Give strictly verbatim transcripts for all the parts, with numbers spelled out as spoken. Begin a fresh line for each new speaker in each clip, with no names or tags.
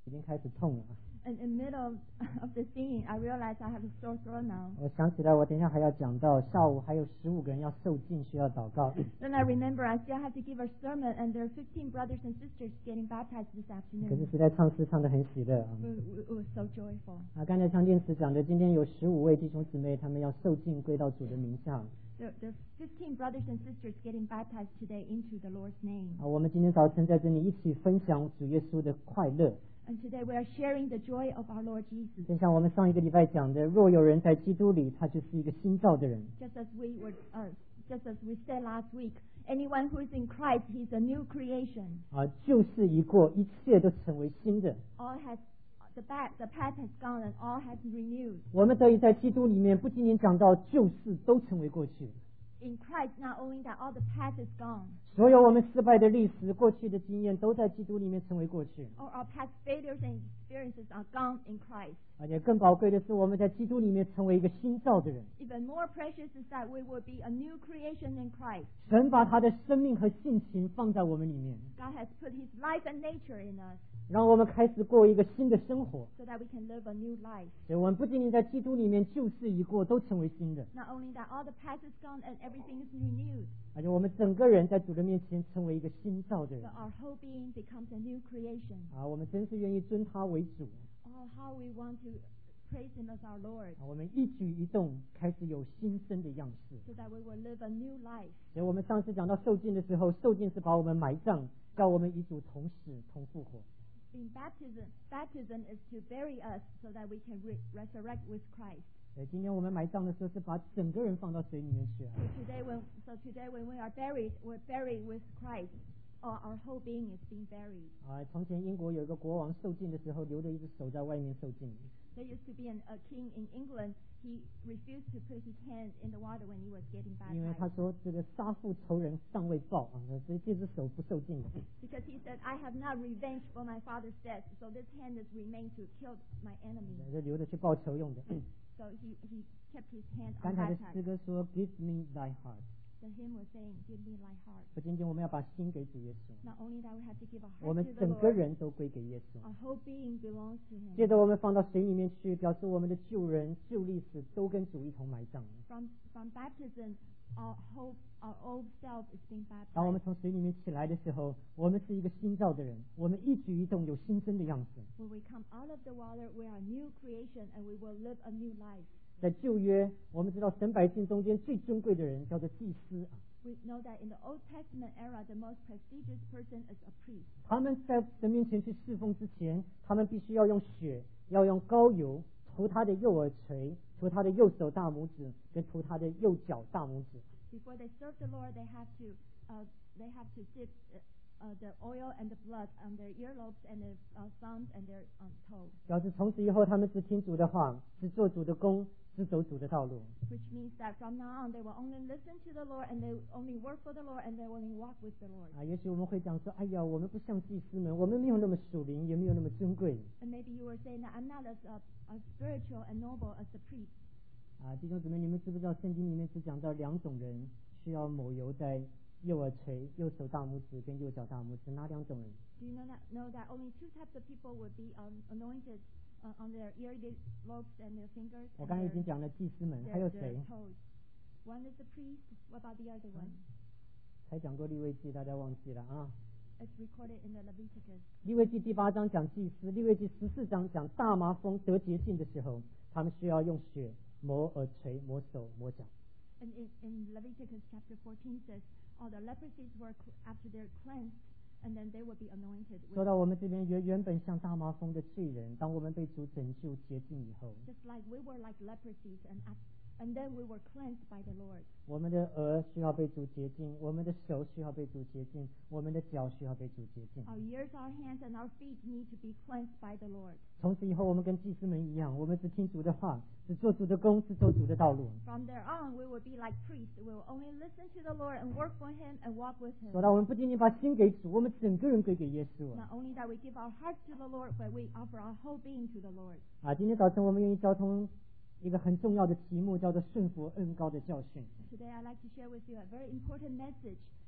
已经开始痛了。
And in the middle of the singing, I realized I have a sore throat now.
我想起来，我等一下还要讲到下午还有十五个人要受浸，需要祷告。
Then I remember I still have to give a sermon, and there are fifteen brothers and sisters getting baptized this
可是
afternoon.
实在唱诗唱得很喜乐啊！
It, it was so joyful.
啊，刚才唱电池讲的，今天有十五位弟兄姊妹，他们要受浸归到主的名下。
There, there are fifteen brothers and sisters getting baptized today into the Lord's name.
啊，我们今天早晨在这里一起分享主耶稣的快乐。
And today we are sharing the joy of our Lord Jesus.
就像我们上一个礼拜讲的，若有人在基督里，他就是一个新造的人。
Just as we were, uh, just as we said last week, anyone who is in Christ, he's a new creation.
啊，旧事已过，一切都成为新的。
All has the past, the past has gone, and all has renewed.
我们得以在基督里面，不仅仅讲到旧事都成为过去。
In Christ, not only that all the past is gone,
所有我们失败的历史、过去的经验，都在基督里面成为过去。
all our past failures and experiences are gone in Christ.
而且更宝贵的是，我们在基督里面成为一个新造的人。
Even more precious is that we will be a new creation in Christ.
神把他的生命和性情放在我们里面，
God has put His life and nature in us
让我们开始过一个新的生活。
so that we can live a new life.
所以我们不仅仅在基督里面旧事已过，都成为新的，
Not only that all the past is gone and everything is renewed,
而且我们整个人在主的面前成为一个新造的人。
but our whole being becomes a new creation.
啊，我们真是愿意尊他为主。
Oh, how we want to praise Him as our Lord,
啊，我们一举一动开始有新生的样式。
so that we will live a new life.
所以我们上次讲到受浸的时候，受浸是把我们埋葬，叫我们与主同死同复活。
In baptism, baptism is to bury us so that we can re- resurrect with Christ.
呃，今天我们埋葬的时候是把整个人放到水里面去啊。
So today, when so today when we are buried, we're buried with Christ. Or our whole being is being buried.
啊，从前英国有一个国王受浸的时候，留着一只手在外面受浸。
There used to be an, a king in England. He refused to put his hand in the water when he was getting
因为他
baptized
说这个杀父仇人尚未报啊，所以这只手不受浸的。
because he said, "I have not revenged for my father's death, so this hand is remained to kill my enemy."
就留着去报仇用的。
So he he kept his hand
刚才的诗
unbaptized.
歌说 ，Give me thy heart。
The hymn was saying, "Give me thy heart."
不仅仅我们要把心给主耶稣，
Not only that, we have to give our
我
heart
们
to the
整个
Lord.
人都归给耶稣。
Our whole being belongs to Him.
接着我们放到水里面去，表示我们的旧人、旧历史都跟主一同埋葬。
From from baptism, our whole our old self is being
当我
baptized.
们从水里面起来的时候，我们是一个新造的人，我们一举一动有新生的样子。
When we come out of the water, we are a new creation, and we will live a new life.
在旧约，我们知道神百姓中间最尊贵的人叫做祭司啊，
We know that in the Old Testament era, the most prestigious person is a priest.
他们在神面前去侍奉之前，他们必须要用血，要用膏油涂他的右耳垂，涂他的右手大拇指，跟涂他的右脚大拇指。
Before they serve the Lord, they have to uh, they have to dip uh, uh, the oil and the blood on their earlobes and their uh, thumbs and their um, toes.
表示从此以后，他们只听主的话，只做主的工，只走主的道路。
Which means that from now on, they will only listen to the Lord, and they will only work for the Lord, and they will only walk with the Lord.
啊，也许我们会讲说，哎呀，我们不像祭司们，我们没有那么属灵，也没有那么尊贵。
And maybe you were saying that I'm not as uh, as spiritual and noble as the priest.
啊，弟兄姊妹，你们知不知道圣经里面只讲到两种人需要抹油在右耳垂、右手大拇指跟右脚大拇指，哪两种人？
Do you know that know that only two types of people would be um, anointed uh, on their earlobes and their fingers
我
and
刚才已
their,
经讲了祭司们，还
their,
有
their
谁？
toes. One is the priest. What about the other one?
才讲过利未记，大家忘记了啊？
It's recorded in the Leviticus.
利未记第八章讲祭司，利未记十四章讲大麻风得洁净的时候，他们需要用血抹耳垂、抹手、抹脚。
And in, in Leviticus chapter fourteen says, all the leprosies were cl- after they're cleansed, and then they will be anointed
说
with.
到我们这边原原本像大麻风的罪人，当我们被主拯救洁净以后，
Just like we were like leprosies, and af- and then we were cleansed by the Lord.
我们的耳需要被主洁净，我们的手需要被主洁净，我们的脚需要被主洁净。
Our ears, our hands, and our feet need to be cleansed by the Lord.
从此以后，我们跟祭司们一样，我们只听主的话，只做主的工，只走主的道路。
From there on, we will be like priests. We will only listen to the Lord and work for Him and walk with Him.
说到我们不仅仅把心给主，我们整个人归给耶稣
Not only that we give our hearts to the Lord, but we offer our whole being to the Lord.
啊！今天早晨我们愿意交通一个很重要的题目，叫做顺服恩高的教训。
Today, I'd like to share with you a very important message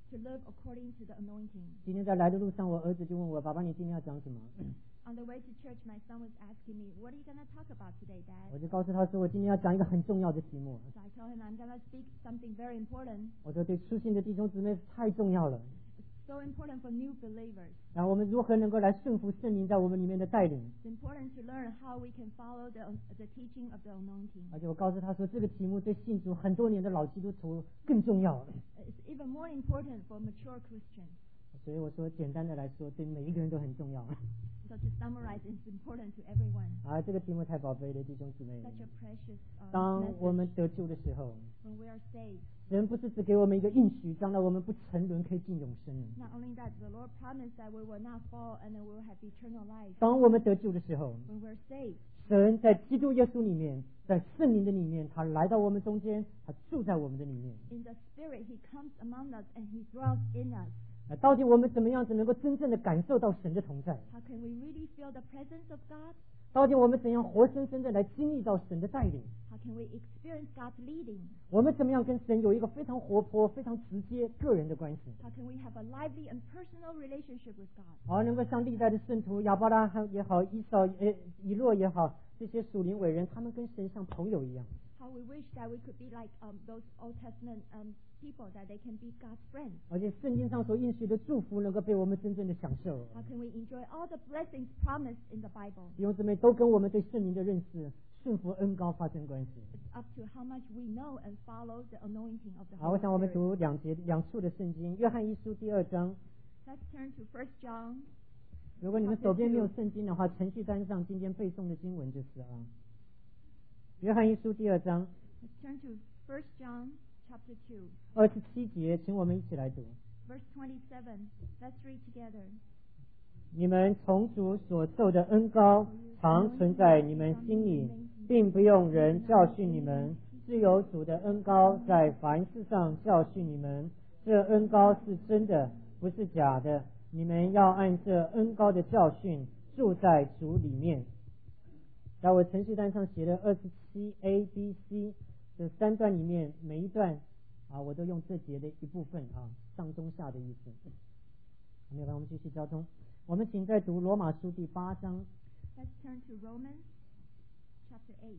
to live according to the anointing.
今天在来的路上，我儿子就问我：“爸爸，你今天要讲什么？”
On the way to church, my son was asking me, "What are you going to talk about today,
我
Dad?"
就告诉他说：“我今天要讲一个很重要的题目。
So I told him I'm going to speak something very important.
我说对初信的弟兄姊妹太重要了。
It's so important for new believers.
然后我们如何能够来顺服圣灵在我们里面的带领？
It's important to learn how we can follow the the teaching of the anointing.
而且我告诉他说，这个题目对信主很多年的老基督徒更重要。
It's even more important for mature Christians.
所以我说，简单的来说，对每一个人都很重要。
So to summarize, it's important to everyone.
啊，这个题目太宝贝了，弟兄姊妹。
Such a precious uh,
当我
message
们得救的时候，
when we are saved.
神不是只给我们一个应许，将来我们不沉沦，可以进永生。
Not only that, the Lord promised that we will not fall and that we will have eternal life.
当我们得救的时候，
When we're saved,
神在基督耶稣里面，在圣灵的里面，他来到我们中间，他住在我们的里面。
in the Spirit, He comes among us and He dwells in us.
啊，到底我们怎么样子能够真正的感受到神的同在？
How can we really feel the presence of God?
到底我们怎样活生生的来经历到神的带领？
How can we experience God's leading?
我们怎么样跟神有一个非常活泼、非常直接、个人的关系？
How can we have a lively and personal relationship with God?
而能够像历代的圣徒亚伯拉罕也好、以扫、呃、以诺也好，这些属灵伟人，他们跟神像朋友一样。
How we wish that we could be like um, those Old Testament um, people, that they can be God's friends.
而且圣经上所应许的祝福，能够被我们真正的享受。
How can we enjoy all the blessings promised in the Bible?
弟兄姊妹都跟我们对圣灵的认识、顺服恩高发生关系。
It's up to how much we know and follow the anointing of the
好，我
Holy
想我们
Spirit.
读两节两处的圣经，约翰一书第二章。
Let's turn to First John.
如果你们手边没有圣经的话，程序单上今天背诵的经文就是啊，约翰一书第二章
Let's turn to First John chapter two,
二十七节，请我们一起来读。
verse twenty-seven. Let's read together.
你们从主所受的恩膏常存在你们心里，并不用人教训你们，是由主的恩膏在凡事上教训你们。这恩膏是真的，不是假的。你们要按这恩膏的教训住在主里面。在我程序单上写的二十七 A、B、C 这三段里面，每一段啊，我都用这节的一部分啊，上中下的意思。没有，我们继续交通。我们请再读罗马书第八章。
Let's turn to Romans chapter eight.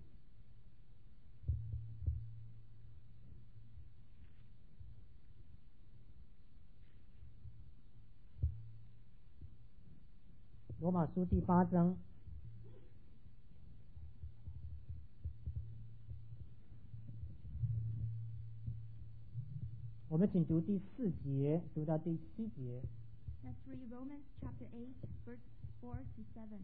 罗马书第八章，我们请读第四节，读到第七节。
Let's read Romans chapter eight, verse four to seven.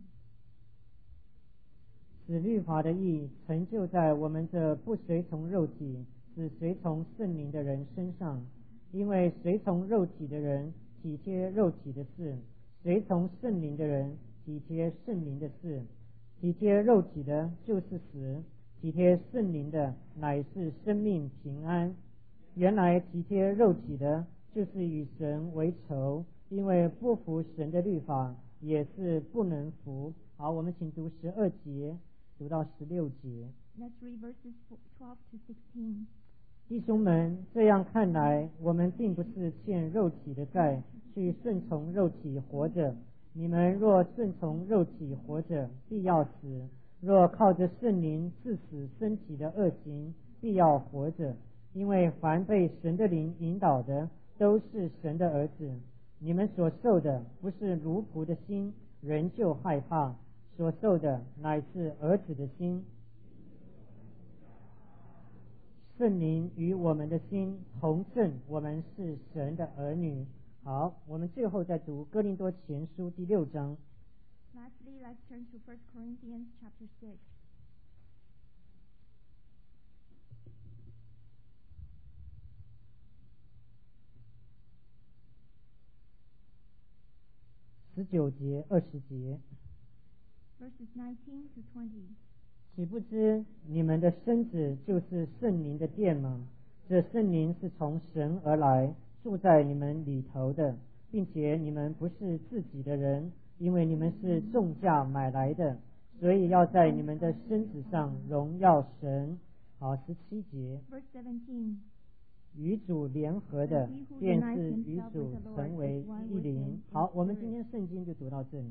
使律法的义成就在我们这不随从肉体，只随从圣灵的人身上。因为随从肉体的人体贴肉体的事，随从圣灵的人体贴圣灵的事。体贴肉体的就是死，体贴圣灵的乃是生命平安。原来体贴肉体的就是与神为仇，因为不服神的律法也是不能服。好，我们请读十二节读到十六节。
Let's read verses twelve to sixteen.
弟兄们，这样看来，我们并不是欠肉体的债，去顺从肉体活着。你们若顺从肉体活着，必要死；若靠着圣灵治死身体的恶行，必要活着。因为凡被神的灵引导的，都是神的儿子。你们所受的不是奴仆的心，人就害怕；所受的乃是儿子的心。圣灵与我们的心同证，我们是神的儿女。好，我们最后再读哥林多前书第六章。
Lastly, let's turn to First Corinthians chapter six.
十九节、二十节。
Verses nineteen to twenty.
岂不知你们的身子就是圣灵的殿吗？这圣灵是从神而来，住在你们里头的，并且你们不是自己的人，因为你们是重价买来的，所以要在你们的身子上荣耀神。好，十七节。
Verse seventeen.
与主联合的，便是与主成为一灵。好，我们今天圣经就读到这里。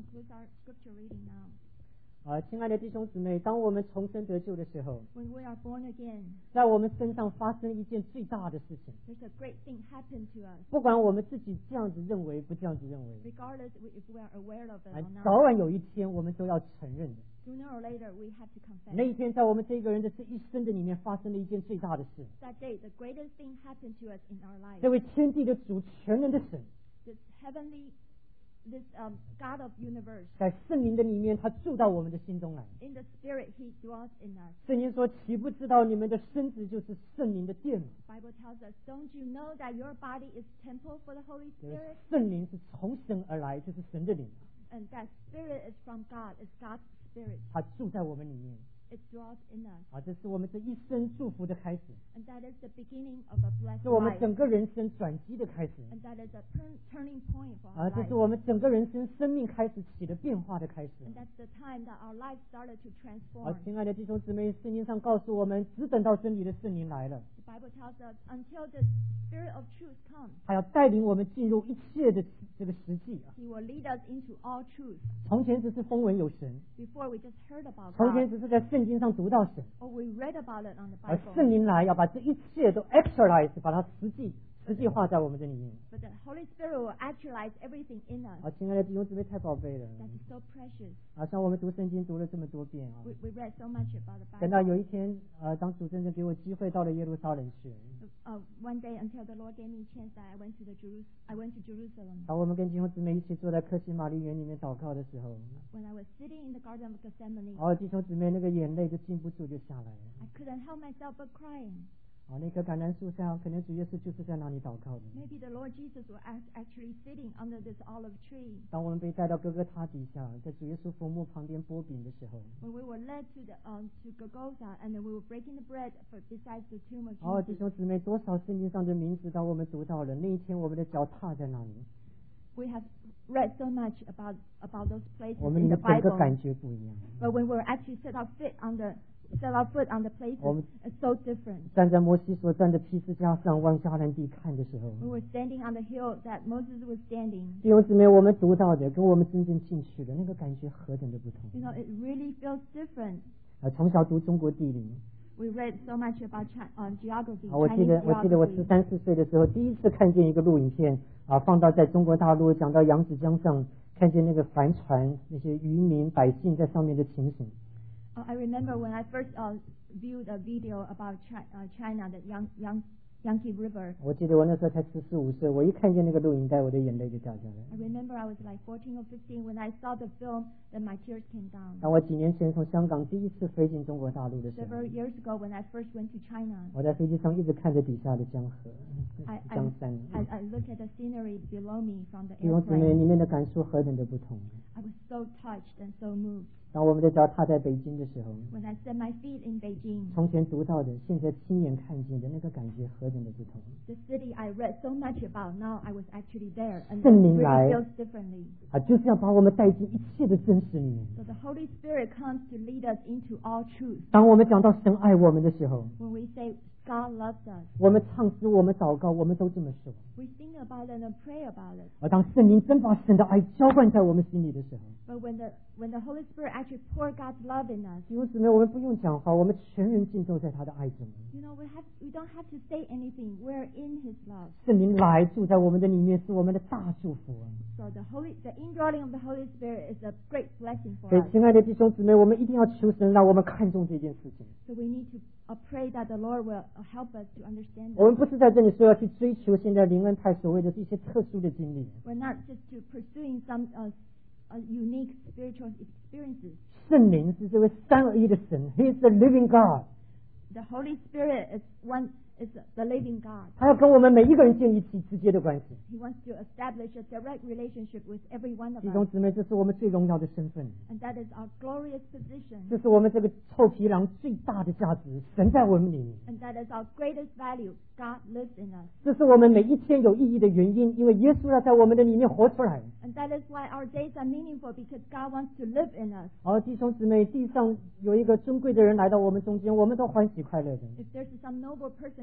啊，亲爱的弟兄姊妹，当我们重生得救的时候，
When we are born again,
在我们身上发生一件最大的事情。
there's a great thing happen to us.
不管我们自己这样子认为，不这样子认为，
Regardless if we are aware of it
啊
or
早
not,
晚有一天我们都要承认的。
sooner or later we have to confess.
那一天，在我们这个人的这一生的里面，发生了一件最大的事。
That day, the greatest thing happened to us in our life.
这位天地的主，全能的神，
This heavenly, this um, God of universe,
在圣灵的里面，他住到我们的心中来。
in the Spirit, He dwells in us.
圣经说：“岂不知道你们的身子就是圣灵的殿吗？”
Bible tells us, don't you know that your body is temple for the Holy
就是
Spirit?
圣灵是从神而来，就是神的灵，
And that Spirit is from God, it's God's Spirit.
他住在我们里面。
It dwells in us.
啊，这是我们这一生祝福的开始，
And that is the beginning of a blessed
是我们
life.
整个人生转机的开始。
And that is a turn, turning point for
啊，
our
这是
life.
我们整个人生生命开始起了变化的开始。
And that's the time that our life started to
啊
transform.，
亲爱的弟兄姊妹，圣经上告诉我们，只等到真理的圣灵来了，
The Bible tells us until the Spirit of truth comes,
他要带领我们进入一切的这个实际啊。
He will lead us into all truth.
从前只是风闻有神，
Before we just heard about
从前
God,
只是在圣经上读到神，
or we read about it on the
而
Bible.
圣灵来要把这一切都 actualize， 把它实际实际化在我们这里面。
But the Holy Spirit will actualize everything in us.
啊，亲爱的弟兄姊妹，太宝贝了
That is so precious.
啊！像我们读圣经读了这么多遍啊，
We, we read so much about the
等到
Bible.
有一天，呃，当主真正给我机会到了耶路撒冷去，
Uh, one day until the Lord gave me a chance that I went to the Jerus- I went to Jerusalem.
当我们跟弟兄姊妹一起坐在克西玛丽园里面祷告的时候，
When I was sitting in the Garden of Gethsemane,
哦，弟兄姊妹那个眼泪就禁不住就下来了。
I couldn't help myself but crying.
哦，那棵橄榄树上，可能主耶稣就是在那里祷告的。
Maybe the Lord Jesus was act- actually sitting under this olive tree.
当我们被带到哥哥他底下，在主耶稣坟墓旁边剥饼的时候，
When we were led to the um, to Golgotha, and then we were breaking the bread for, besides the tomb of
哦，弟
Jesus.
兄姊妹，多少圣经上的名字，当我们读到了那一天，我们的脚踏在那里，
We have read so much about about those places
我们
in
的
the
整个
Bible.
感觉不一样。
But when we're actually set our feet on the set our foot on the places,
Um,
it's so different.
站在摩西所站的皮斯加上往迦南地看的时候，
We were standing on the hill that Moses was standing.
弟兄姊妹，我们读到的跟我们真正进去的那个感觉何等的不同
You know, it really feels different.
啊！从小读中国地理
We read so much about Chi- uh, geography,
啊，我记
Chinese
得我记得我十
geography.
三四岁的时候，第一次看见一个录影片啊，放到在中国大陆讲到扬子江上，看见那个帆船那些渔民百姓在上面的情形。
Uh, I remember when I first uh, viewed a video about Chi- uh, China, the Yang, Yang, Yangtze River.
我记得我那时候才十四五岁，我一看见那个录影带，我的眼泪就掉下来。
I remember I was like fourteen or fifteen when I saw the film, then my tears came down.
当我几年前从香港第一次飞进中国大陆的时候，
Several years ago when I first went to China,
我在飞机上一直看着底下的江河、
I, I,
江山。
I, I looked at the scenery below me from the
弟兄姊妹，
airplane.
里面的感受何等的不同。
I was so touched and so moved.
当我们的脚踏在北京的时候，
When I set my feet in Beijing,
从前读到的，现在亲眼看见的那个感觉何等的不同。
the city I read so much about, now I was actually there, and it
圣灵来
really feels differently.
啊，就是要把我们带进一切的真实里面。
So the Holy Spirit comes to lead us into all truth.
当我们讲到神爱我们的时候，
When we say God loves us,
我们唱诗，我们祷告，我们都这么说。
we sing about it and pray about it.
而当圣灵真把神的爱浇灌在我们心里的时候，
But when the when the Holy Spirit actually pour God's love in us,
弟兄姊妹，我们不用讲话，我们全人浸透在他的爱中。
you know, we have we don't have to say anything. We're in His love.
圣灵来住在我们的里面，是我们的大祝福。
So the Holy the indwelling of the Holy Spirit is a great blessing for
所以，
us.
亲爱的弟兄姊妹，我们一定要求神，让我们看重这件事情。
So we need to uh, pray that the Lord will uh, help us to understand
我们
this.
不是在这里说要去追求现在灵恩派所谓的一些特殊的经历。
We're not just to pursuing some uh, uh, unique spiritual experiences.
圣灵是这位三而一的神 ，He is the living God。
The Holy Spirit is one is the living God.
他要跟我们每一个人建立起直接的关系。
He wants to establish a direct relationship with every one of
弟兄
us,
姊妹，这是我们最荣耀的身份，
and that is our glorious position,
这是我们这个臭皮囊最大的价值。神在我们里面，
and that is our greatest value. God lives in us,
这是我们每一天有意义的原因，因为耶稣要在我们的里面活出来。
and that is why our days are meaningful, because God wants to live in us.
好，弟兄姊妹，地上有一个尊贵的人来到我们中间，我们都欢喜快乐的。
If there's some noble person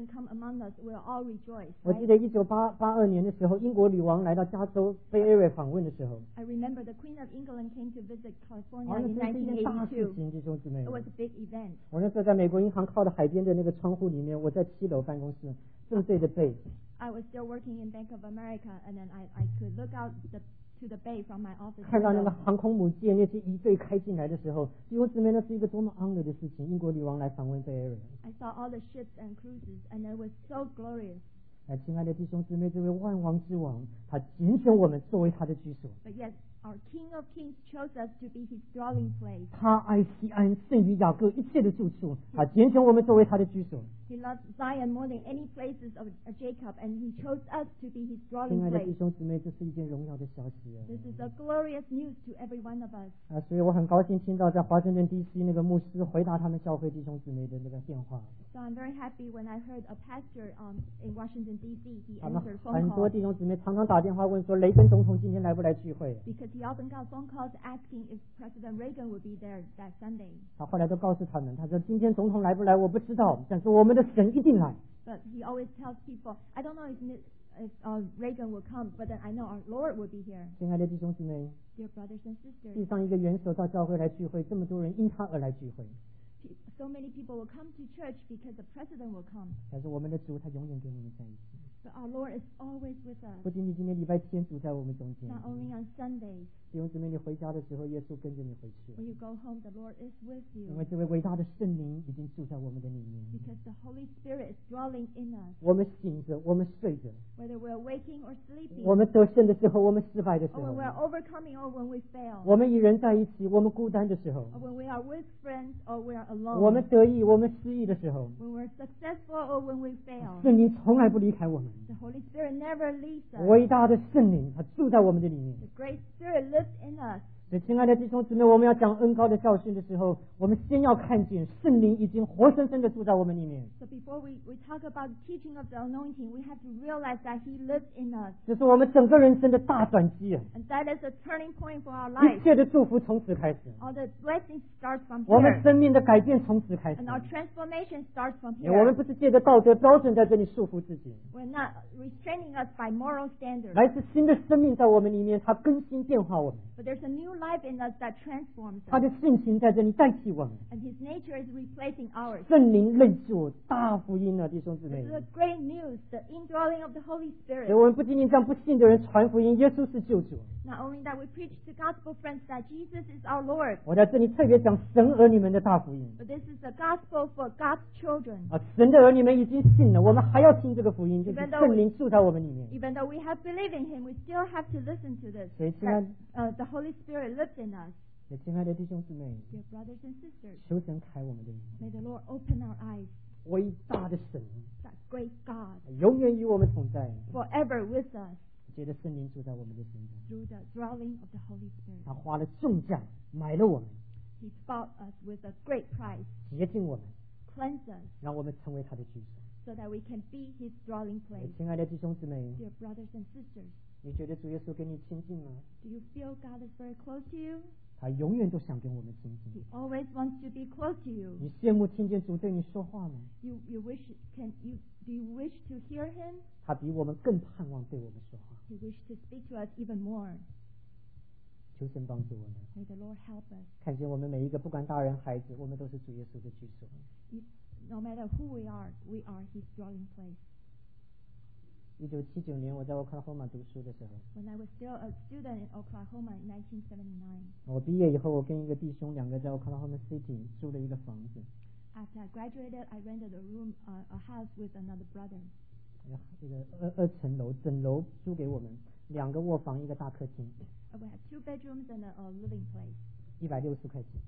come among us, we'll all rejoice.
我
Right?
记得一九八八二年的时候，英国女王来到加州 Bay Area 访问的时候，
I remember the Queen of England came to visit
好
California
像
in
真是一件大事
nineteen eighty-two.
情，弟兄姊妹。
It was a big event.
我那时候在美国银行靠着海边的那个窗户里面，我在七楼办公室正对着背，
I was still working in Bank of America, and then I, I could look out the, to the bay from my office
看到那个
window.
航空母舰那些仪队开进来的时候，弟兄姊妹，那是一个多么 honor 的事情！英国女王来访问 Bay Area。
I saw all the ships and cruises, and it was so glorious.
哎，亲爱的弟兄姊妹，这位万王之王，他拣选我们作为他的居所。
But yes, our King of Kings chose us to be His dwelling place.
他爱西安胜于雅各一切的住处，他拣选我们作为他的居所。
He loves Zion more than any places of uh, Jacob, and He chose us to be His
亲
dwelling
爱的弟
place.
兄姊妹，这是一件荣耀的消息啊！
This is a glorious news to every one of us.
啊，所以我很高兴听到在华盛顿 D C 那个牧师回答他们教会弟兄姊妹的那个电话。
So I'm very happy when I heard a pastor um, in Washington, D C, he
他们
answered phone
很多
calls
弟兄姊妹常常打电话问说，雷根总统今天来不来聚会？
because he often got phone calls asking if President Reagan would be there that Sunday.
他后来都告诉他们，他说今天总统来不来我不知道，但是我们的神一定来。
But he always tells people, I don't know if, if uh, Reagan will come, but then I know our Lord will be here.
亲爱的弟兄姊妹，
Dear brothers and
地
sisters,
上一个元首到教会来聚会，这么多人因他而来聚会，
pe- so many people will come to church because the president will come.
但是我们的主他永远跟我们在一起。
But our Lord is always with us,
不仅仅今天礼拜天主在我们中间，
not only on Sundays.
弟兄姊妹，你回家的时候，耶稣跟着你回去，
When you go home, the Lord is with
因为
you
这位伟大的圣灵已经住在我们的里面。
because the Holy Spirit is dwelling in us.
我们醒着，我们睡着，
Whether we're waking or sleeping,
我们得胜的时候，我们失败的时
or when
候，
we're overcoming or when we fail,
我们与人在一起，我们孤单的时候，
or when we are with friends or we are
我们
alone,
得意，我们失意的时候，
when we're successful or when we fail.
圣灵从来不离开我们。
The Holy Spirit never leaves us.
伟大的圣灵，他住在我们的里面。
The great Spirit lives in us.
所以，亲爱的弟兄姊妹，我们要讲恩高的教训的时候，我们先要看见圣灵已经活生生的住在我们里面。
So before we, we talk about teaching of the anointing, we have to realize that He lives in us.
这是我们整个人生的大转机啊！
And that is a turning point for our
一
life.
切的祝福从此开始，
All the blessings start from
我们
here.
生命的改变从此开始
And。our transformation starts from
我们
here.
不是借着道德标准在这里束缚自己，
We're not restraining us by moral standards.
来自新的生命在我们里面，它更新变化我们，
But there's a new life in us that transforms
它
us.
的性情在这里代替我们。
And His nature is replacing ours.
圣灵内住，大福音啊，弟兄姊
This
妹
is！a great news, the indwelling of the Holy
所以
Spirit.
我们不仅仅向不信的人传福音，耶稣是救主。
Not only that we preach to gospel friends that Jesus is our Lord,
我在这里特别讲神儿女们的大福音
but this is the gospel for God's children.
啊！神的儿女们已经信了，我们还要听这个福音，就是
Even though
圣灵住在我们里面。
Even though we have believed in Him, we still have to listen to this.
所以，亲爱
That, uh, the Holy Spirit lives in us.
也亲爱的弟兄姊妹，
Dear brothers and sisters,
求神开我们的眼，
may the Lord open our eyes.
伟大的神
That great God,
永远与我们同在，
forever with us
觉得圣灵住在我们的身上。
through the dwelling of the Holy Spirit.
他花了重价买了我们，
He bought us with a great price,
洁净我们，
cleansed us,
让我们成为他的居所。
so that we can be His dwelling place.
亲爱的弟兄姊妹，
Dear brothers and sisters,
你觉得主耶稣跟你亲近吗？
do you feel God is very close to you?
他永远都想跟我们亲近
He。always wants to be close to you.
你羡慕听见主对你说话吗？
You, you wish, can you, do you wish to hear Him?
他比我们更盼望对我们说话。
He wishes to speak to us even more.
求神帮助我们，
May the Lord help us.
看见我们每一个，不管大人孩子，我们都是主耶稣的居所。
You, no matter who we are, we are His dwelling place.
一九七九年，我在 Oklahoma 读书的时候，
When I was still a student in Oklahoma in nineteen seventy-nine,
我毕业以后，我跟一个弟兄两个在 Oklahoma City 租了一个房子，
after I graduated, I rented a room, uh, a house with another brother.
这个二二层楼，整楼租给我们，两个卧房，一个大客厅，
Uh, we had two bedrooms and a, a living place.
一百六十块钱，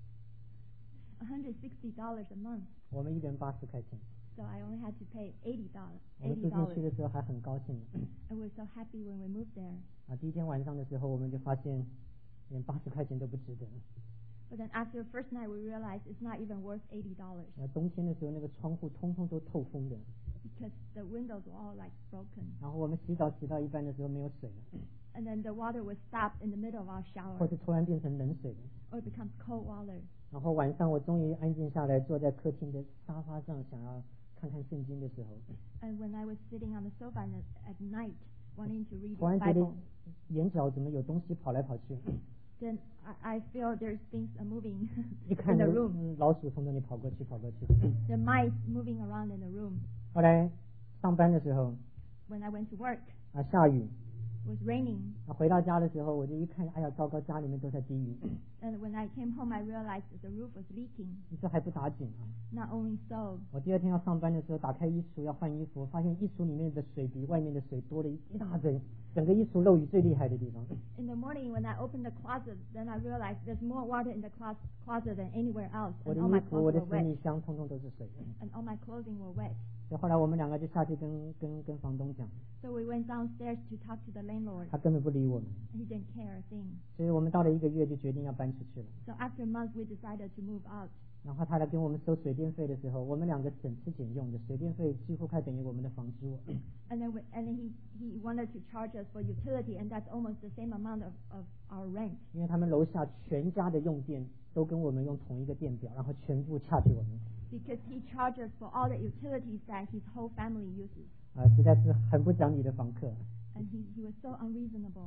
one hundred sixty dollars a month.
我们一人八十块钱。
So I only had to pay eighty dollars.
我们
eighty
住进去
dollars.
的时候还很高兴
I was so happy when we moved there.
啊！第一天晚上的时候，我们就发现连八十块钱都不值得。
But then after the first night, we realized it's not even worth eighty dollars
然后冬天的时候，那个窗户通通都透风的。
because the windows were all like broken.
然后我们洗澡洗到一半的时候没有水了，
And then the water was stopped in the middle of our
或
shower,
者突然变成冷水了。
or it becomes cold water.
然后晚上我终于安静下来，坐在客厅的沙发上，想要看看圣经的时候，
And when I was sitting on the sofa at, at night wanting to read
突
the
然觉得
Bible,
眼角怎么有东西跑来跑去，
then I, I feel there's things are moving
一看
in
那
the
个
room.
嗯老鼠从那里跑过去跑过去。
The mice moving around in the room.
后来上班的时候
When I went to work,
啊下雨，
it was raining.
啊回到家的时候我就一看，哎呀糟糕，家里面都在滴雨。
And when I came home, I realized that the roof was leaking.
你这还不打紧啊？
Not only so,
我第二天要上班的时候，打开衣橱要换衣服，发现衣橱里面的水比外面的水多了一大堆，整个衣橱漏雨最厉害的地方。
in the morning when I opened the closet, then I realized there's more water in the clo- closet than anywhere else.
我
And
的
all
衣
my
服、我
clothes
的
were
行
wet.
李箱通通都是水。
And all my clothing were wet.
所以后来我们两个就下去跟跟跟房东讲，
So we went downstairs to talk to the landlord.
他根本不理我们。
He didn't care a thing.
所以我们到了一个月就决定要搬出去了。
So after a month, we decided to move out.
然后他来跟我们收水电费的时候，我们两个省吃俭用的，水电费几乎快等于我们的房租。
And then, we, and then he, he wanted to charge us for utility, and that's almost the same amount of, of our rent.
因为他们楼下全家的用电都跟我们用同一个电表，然后全部掐给我们，
Because he charges for all the utilities that his whole family uses.
啊、实在是很不讲理的房客。
And he, he was so unreasonable.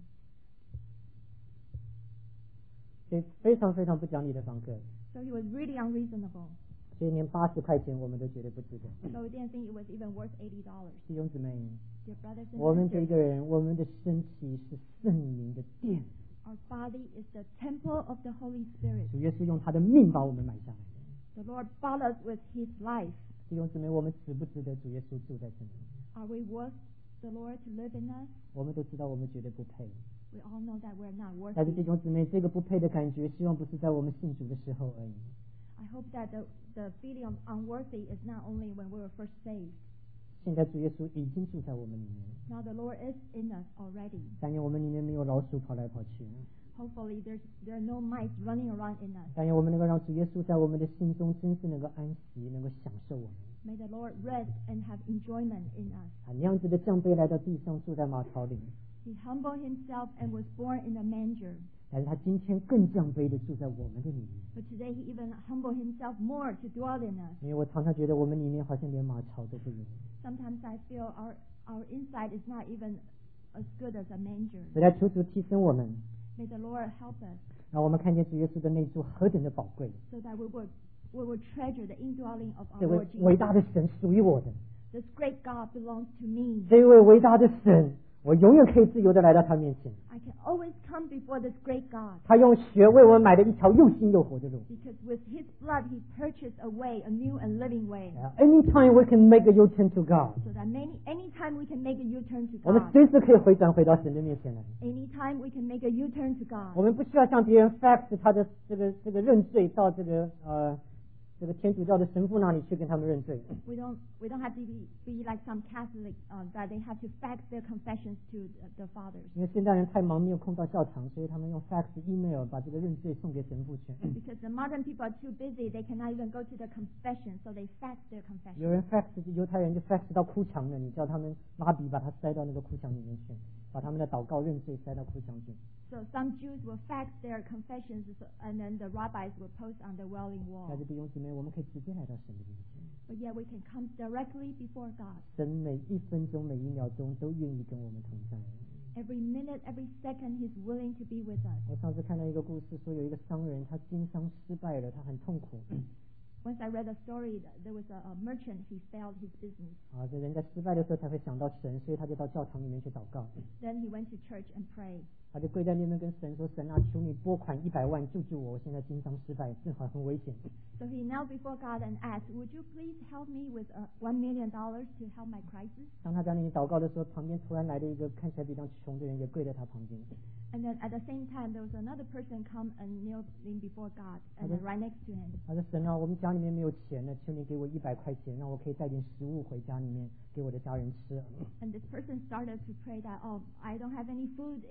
所以非常非常不讲理的房客，
So he was really unreasonable.
所以连八十块钱我们都觉得不值得。
So we didn't think it was even worth eighty dollars.
弟兄姊妹，
Dear brothers
我们
and
这
sisters,
个人，我们的身体是圣灵的殿，
our body is the temple of the Holy Spirit.
主耶稣用他的命把我们买下来。
The Lord bought us with his life.
弟兄姊妹，我们值不值得主耶稣住在这里？
Are we worth the Lord to live in us?
我们都知道我们绝对不配。
We all know that we're not worth
但是弟
it.
兄姊妹，这个不配的感觉，希望不是在我们信主的时候而已。
I hope that the, the feeling of unworthy is not only when we were first saved.
现在主耶稣已经住在我们里面，
Now the Lord is in us already.
但愿我们里面没有老鼠跑来跑去，
Hopefully there's, there are no mice running around in us.
但愿我们能够让主耶稣在我们的心中真是能够安息，能够享受我们。
May the Lord rest and have enjoyment in us.
啊，那样子的降杯来到地上，住在马槽里，
He humbled himself and was born in a manger.
但是他今天更降杯的住在我们的里面。
But today he even humbled himself more to dwell in us.
因为我常常觉得我们里面好像连马槽都不如。
Sometimes I feel our, our inside is not even as good as a manger.
所以来求主提升我们，
May the Lord help us
让我们看见主耶稣的内住何等的宝贵。
so that we would, we would treasure the indwelling of our
这位
Lord
伟
Jesus.
大的神属于我的，
This great God belongs to me.
这位伟大的神，我永远可以自由的来到他面前。
I can always come before this great God
他用血为我们买了一条又新又活的路。
because with his blood he purchased a way, a new and living way.
Uh, anytime we can make a U-turn to God，
So that many, anytime we can make a U-turn to
我们
God.
随时可以回转回到神的面前来。
Anytime we can make a U-turn to
我
God.
们不需要向别人 fax 他的这个这个认罪到这个呃这个天主教的神父那里去跟他们认罪。
We don't, we don't have to be, be like some Catholic uh, that they have to fax their confessions to the, the fathers.
因为现代人太忙，没有空到教堂，所以他们用 fax email 把这个认罪送给神父去。
Because the modern people are too busy, they cannot even go to the confession, so they fax their confession.
有人 fax 犹太人就 fax 到哭墙了，你叫他们拉比把它塞到那个哭墙里面去，把他们的祷告认罪塞到哭墙去。
So some Jews will fax their confessions, so- and then the rabbis will post on the wailing
但
wall.
是弟兄姊妹，我们可以直接来到神的面前，
But yet we can come directly before God.
神每一分钟每一秒钟都愿意跟我们同在。
Every minute, every second, He's willing to be with us.
我上次看到一个故事，说有一个商人，他经商失败了，他很痛苦。
Once I read a story, that there was a, a merchant, he failed his business.
啊，这人在失败的时候才会想到神，所以他就到教堂里面去祷告。
Then he went to church and prayed.
他就跪在那边跟神说：“神啊，求你拨款一百万救救我，我现在经商失败，正好很危险。”
So he knelt before God and asked, "Would you please help me with uh, one million dollars to help my crisis?"
当他在那里祷告的时候，旁边突然来了一个看起来比较穷的人，也跪在他旁边。
And then at the same time, there was another person come and kneeling before God, and then right next to him.
他说：“神啊，我们家里面没有钱了，求你给我一百块钱，让我可以带点食物回家里面给我的家人吃。”
And this person started to pray that, "Oh, I don't have any food in my house.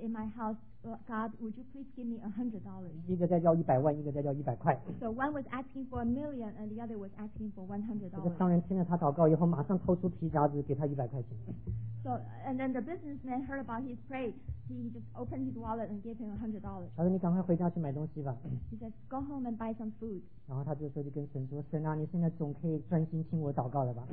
house, uh, God, would you please give me a hundred dollars?
一个在要一百万，一个在要一百块。
So one was asking for a million, and the other was asking for one hundred
这个
dollars.
商人听了他祷告以后，马上掏出皮夹子给他一百块钱。
So and then the businessman heard about his prayer. He just opened his wallet and gave him a hundred dollars.
他说：“你赶快回家去买东西吧。
He says, "Go home and buy some food." ”
然后他这时候就跟神说：“神啊，你现在总可以专心听我祷告了吧？”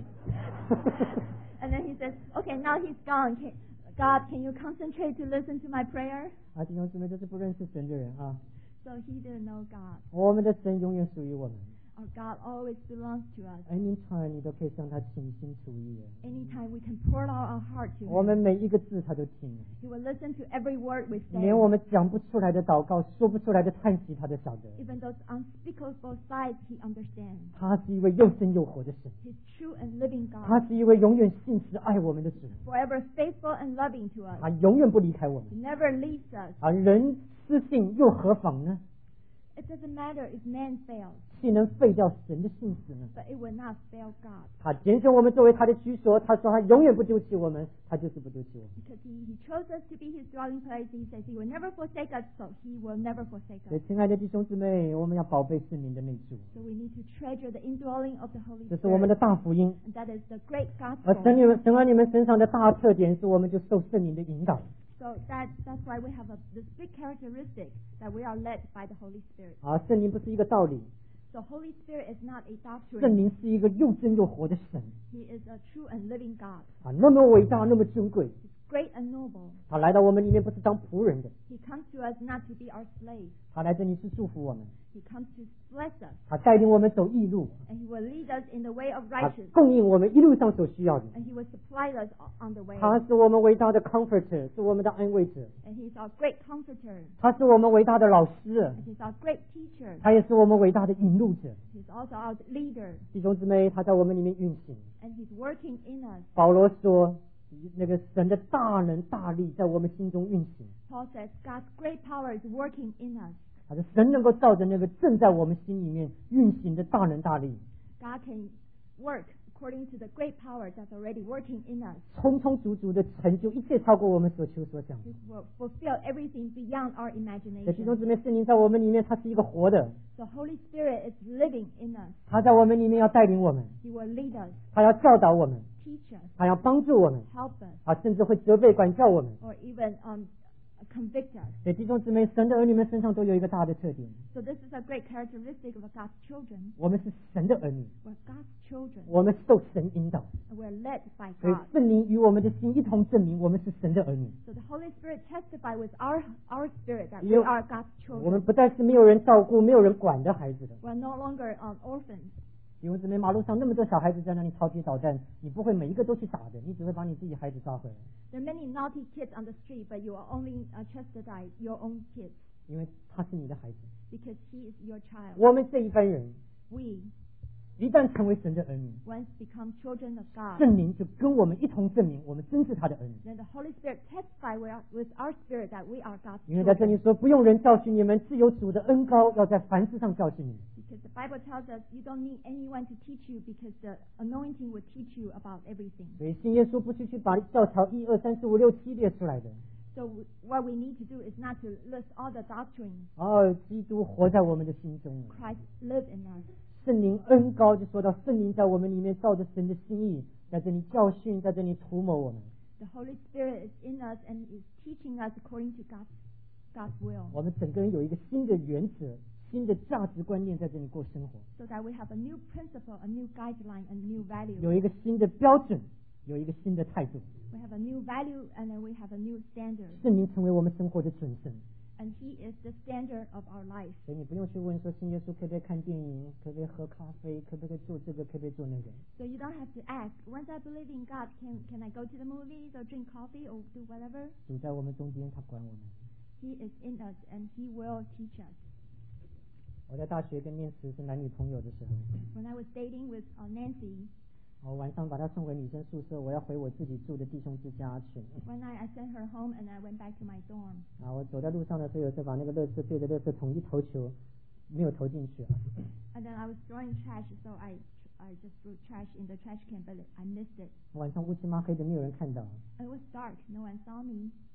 And then he says, "Okay, now he's gone. Can, God, can you concentrate to listen to my prayer?"
啊，弟兄姊妹，这是不认识神的人啊！
So he didn't know God.
我们的神永远属于我们。
Our God always belongs to us.
Anytime 你都可以向他倾心吐意。
Anytime we can pour out our heart to
我
Him.
们每一个字他都听，
He will listen to every word we say.
连我们讲不出来的祷告、说不出来的叹息，他都晓得。
Even those unspeakable sighs, He understands.
他是一位又真又活的神，
He's true and living
他
God.
是一位永远信实爱我们的主，
Forever faithful and loving to us.
他永远不离开我们。
He never leaves us.
啊，人失信又何妨呢？
It doesn't matter if man fails,
岂能废掉神的信实呢？
but it will not fail God.
他拣选我们作为他的居所，他说他永远不丢弃我们，他就是不丢弃我们。
Because he, he chose us to be His dwelling place. He says He will never forsake us, so He will never forsake
所以，
us.
亲爱的弟兄姊妹，我们要宝贝圣灵的内住，
So we need to treasure the indwelling of the Holy
这是我们的
Spirit.
大福音。
And that is the great
而
gospel.
神你们神在你们身上的大特点是，我们就受圣灵的引导。
So that, that's why we have a, this big characteristic that we are led by the Holy Spirit.
啊，圣灵不是一个道理，
So Holy Spirit is not a
圣
doctrine.
灵是一个又真又活的神
He is a true and living God.
啊，那么伟大，那么珍贵。
He's great and noble.
他来到我们里面不是当仆人的，
He comes to us not to be our slave.
他来这里是祝福我们，
He comes to bless us.
他带领我们走义路，
And He will lead us in the way of
他
righteousness.
供应我们一路上所需要的。
And He will supply us o- on the way.
他是我们伟大的 comforter，是我们的安慰者，
And He's our great comforter.
他是我们伟大的老师，
And He's our great teacher.
他也是我们伟大的引路者。
He's also our leader.
弟兄姊妹，他在我们里面运行。
And He's working in us.
保罗说，那个神的大能大力在我们心中运行。
Paul says God's great power is working in us.
他说，神能够照着那个正在我们心里面运行的大能大力，
God can work according to the great power that's already working in us.
充充足足的成就一切超过我们所求所想。
This will fulfill everything beyond our
在弟兄
imagination.
姊妹，圣灵在我们里面，他是一个活的，
The Holy Spirit is living in us.
他在我们里面要带领我们，
He will lead us,
他要教导我们，
teach us,
他要帮助我们，
help us,
他甚至会责备管教我们。
or even um, convict us.
所以弟兄姊妹，神的儿女们身上都有一个大的特点，
So this is a great characteristic of God's children.
我们是神的儿女，
We're God's children.
我们受神引导，
And we're led by
所以
God.
圣灵与我们的心一同证明我们是神的儿女。
So the Holy Spirit testify with our our spirit that we
You-
are God's
我们
children.
不再是没有人照顾、没有人管的孩子的。
We're no longer um, orphans.
弟兄姊妹，马路上那么多小孩子在那里调皮捣蛋，你不会每一个都去打的，你只会把你自己孩子抓回来，
There are many naughty kids on the street, but you are only uh, chastise your own kids
因为他是你的孩子。
because he is your child.
我们这一班人
We
一旦成为神的儿女，
once become children of God.
圣灵就跟我们一同证明我们真是他的儿女。
Then the Holy Spirit testify with our, with our spirit that we are God's
因为在这里
children.
说，不用人教训你们，自有主的恩高要在凡事上教训你们。
Because the Bible tells us you don't need anyone to teach you because the anointing will teach you about everything.
所以信耶稣不是去把教条一二三四五六七列出来的，
So w- what we need to do is not to list all the doctrines.
哦，基督活在我们的心中。
Christ live in us.
圣灵恩高就说到圣灵在我们里面照着神的心意，在这里教训，在这里涂抹我们。
The Holy Spirit is in us and is teaching us according to God's God's will.
我们整个人有一个新的原则、新的价值观念在这里过生活，
So that we have a new principle, a new guideline, and new value.
有一个新的标准，有一个新的态度。
We have a new value and then we have a new standard.
圣灵成为我们生活的准绳，
And He is the standard of our life.
所以你不用去问说信耶稣可不可以看电影，可不可以喝咖啡，可不可以做这个，可不可以做那个。
So you don't have to ask, once I believe in God, can, can I go to the movies or drink coffee or do whatever?
主在我们中间，他管我们。
He is in us and He will teach us.
我在大学跟念慈是男女朋友的时候，
When I was dating with uh, Nancy,
我晚上把她送回女生宿舍，我要回我自己住的弟兄之家去。
one night I sent her home and I went back to my dorm.
啊，我走在路上的时候，有时候把那个垃圾对着垃圾桶一投球，没有投进去啊。
And then I was throwing trash, so I I just threw trash in the trash can, but I missed it.
晚上乌漆嘛黑的，没有人看到。
It was dark, no one saw me.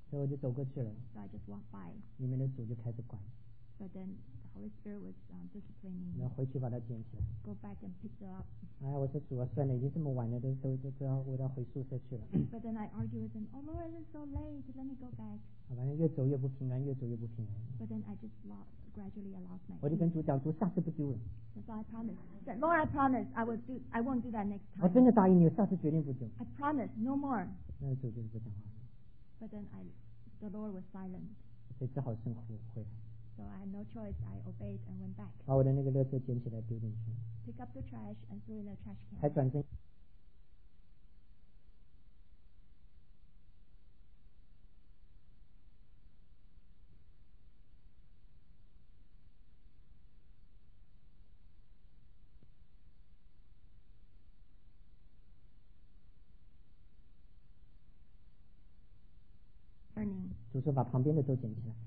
所以我就走过去了，
So I just walked by.
里面的主就开始管，
But then the Holy Spirit was um, disciplining
然
me.
后回去把它捡起来。
Go back and pick her up.
哎，我说主啊，算了，已经这么晚了，都都都都要我都要回宿舍去了。
But then I argued with him, oh Lord, it's so late, let me go back.
反正越走越不平安，越走越不平安。
But then I just lost, gradually I lost my
我就
peace.
跟主讲，主下次不丢了。
So I promised. I said, Lord, I promise I will do. I won't do that next
我
time.
真的答应你，我下次决定不丢。
I promise, no more.
那主就是不讲话，
But then I, the Lord was silent.
所以只好生活回来，
So I had no choice. I obeyed and went back.
把我的那个垃圾捡起来丢进去，
Pick up the trash and threw in the trash
还
can.
转身。
Turning.
主说把旁边的都捡起来。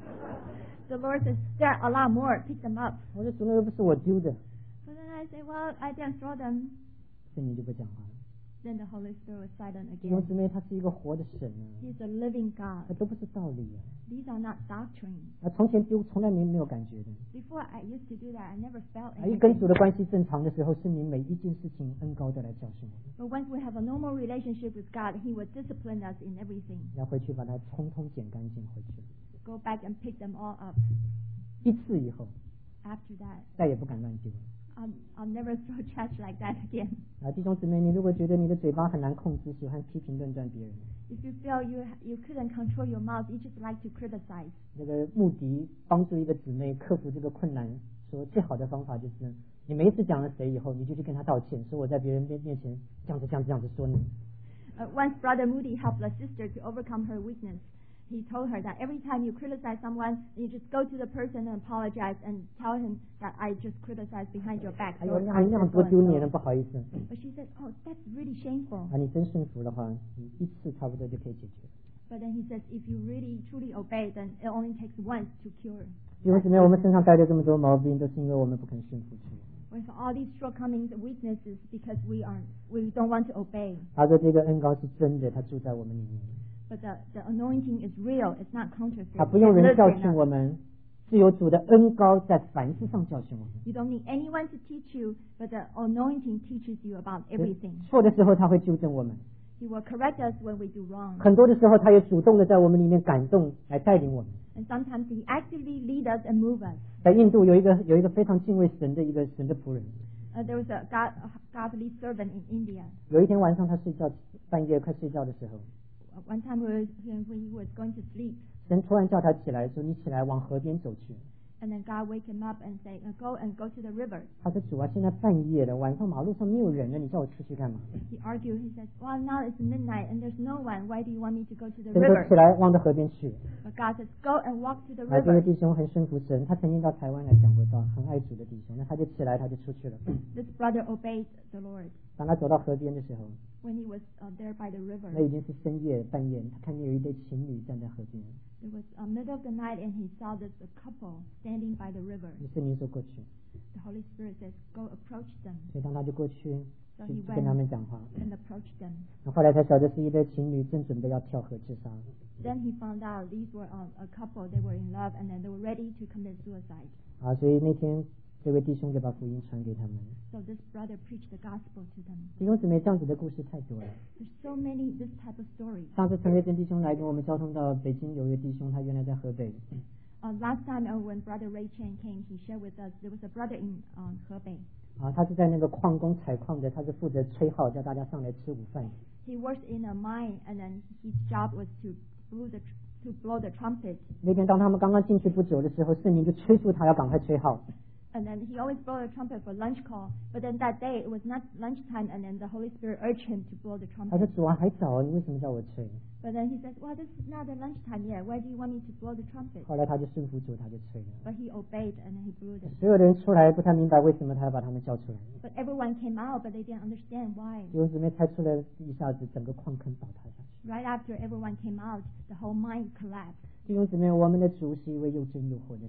The Lord says, there are a lot more. Pick them up.
我说主，那又不是我丢的，
But then I say, well, I didn't throw them.
圣灵就不讲话了。
Then the Holy Spirit was silent
弟兄
again.
姊妹，他是一个活的神啊，
He's a living
那
God.
都不是道理啊。
These are not doctrines.
那从前丢从来没没有感觉的，
Before I used to do that, I never felt
啊，一跟
anything.
主的关系正常的时候，圣灵每一件事情恩高的来教训我们，
But once we have a normal relationship with God, He will discipline us in everything.
要回去把它通通捡干净回去。
Go back and pick them all up.
一次以后，
After that,
再也不敢乱丢了。
I'll, I'll never throw trash like that again.
啊，弟兄姊妹，你如果觉得你的嘴巴很难控制，喜欢批评论断别人，
If you feel you you couldn't control your mouth, you just like to criticize.
那个穆迪帮助一个姊妹克服这个困难，说最好的方法就是你每一次讲了谁以后，你就去跟他道歉，说我在别人面面前这样子这样子这样子说你。
Uh, once Brother Moody helped a sister to overcome her weakness, he told her that every time you criticize someone, you just go to the person and apologize and tell him that I just criticized behind your back.
哎
So
呦，那
I
那样
said
多
so and
丢脸了，
so.
不好意思。
But she said, oh, that's really shameful.
啊，你真顺服的话，你一次差不多就可以解决。
But then he says, if you really truly obey, then it only takes once to cure.
弟兄姊妹，我们身上带着这么多毛病，都是因为我们不肯顺服主。
With all these shortcomings and weaknesses, because we are we don't want to obey.
他说这个恩高是真的，他住在我们里面，
But the, the anointing is real. It's not counterfeit.
他不用人
It
教
lives in
训
us.
我们，是有主的恩高在凡事上教训我们。
You don't need anyone to teach you, but the anointing teaches you about everything.
错的时候他会纠正我们，
He will correct us when we do wrong.
很多的时候他也主动的在我们里面感动来带领我们。
And sometimes He actively lead us and move us.
在印度有一个有一个非常敬畏神的一个神的仆人，
Uh, there was a, God, a godly servant in India.
有一天晚上他睡觉，半夜快睡觉的时候，
Uh, One time when when he was going to sleep,
神突然叫他起来说：“你起来往河边走去。”
and then God wake him up and say, uh, "Go and go to the river."
他说：“主啊，现在半夜了，晚上马路上没有人了，你叫我出去干嘛
He argued. He says, "Well, now it's midnight and there's no one. Why do you want me to go to？” the
神说：“
river?"
起来，往着河边去。
But God says, "Go and walk to the ”
啊，这个
river."
弟兄很顺服神，他曾经到台湾来讲过道，很爱主的弟兄，那他就起来，他就出去了。
This brother obeyed the Lord.
当他走到河边的时候，
When he was uh, there by the river,
那已经是深夜半夜，他看见有一对情侣站在河边，
it was uh, middle of the night, and he saw this a couple standing by the river.
于是你说过去，
The Holy Spirit says, "Go approach them."
所以当他就过去
So
去
he
去跟他
went
们讲话，
and approached them.
那后来才晓得是一对情侣正准备要跳河自杀。
Then he found out these were um, a couple. They were in love, and then they were ready to commit suicide.
啊，所以那天这位弟兄就把福音传给他们。
So this brother preached the gospel to them.
弟兄姊妹，这样子的故事太多了。
There's so many this type of stories.
上次陈维珍弟兄来跟我们交通到北京，有一位弟兄，他原来在河北，
Uh, last time uh, when Brother Ray Chen came, he shared with us there was a brother in um, Hebei.
啊，他是在那个矿工采矿的，他是负责吹号，叫大家上来吃午饭。
He works in a mine, and then his job was to blow the tr- to blow the trumpet.
那天当他们刚刚进去不久的时候，圣灵就催促他要赶快吹号。
And then he always blow the trumpet for lunch call. But then that day it was not lunchtime, and then the Holy Spirit urged him to blow the
他说
trumpet.
主啊，还早，你为什么叫我吹？
But then he says, "Well, this is not the lunchtime yet. Why do you want me to blow the trumpet?"
后来他就顺服主，他就吹了。
But he obeyed, and then he blew it.
所有的人出来不太明白为什么他要把他们叫出来。
But everyone came out, but they didn't understand why.
弟兄姊妹猜出来，一下子整个矿坑倒塌下去。
Right after everyone came out, the whole mine collapsed.
弟兄姊妹，我们的主是一位又真又活的神。